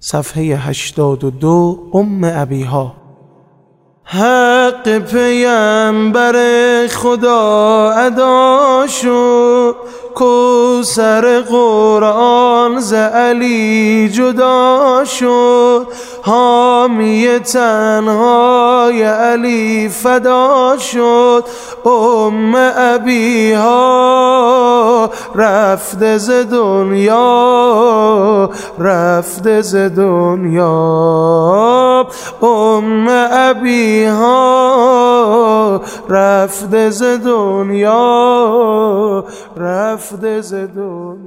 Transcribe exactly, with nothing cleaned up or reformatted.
صفحه هشتاد و دو. ام ابیها: حق پیامبر خدا ادا شد، کوثر قرآن ز علی جدا شد، حامی تنهای علی فدا شد. ام ابیها رفته ز دنیا، رفته ز دنیا. ام ابیها رفته ز دنیا، رفته ز دنیا.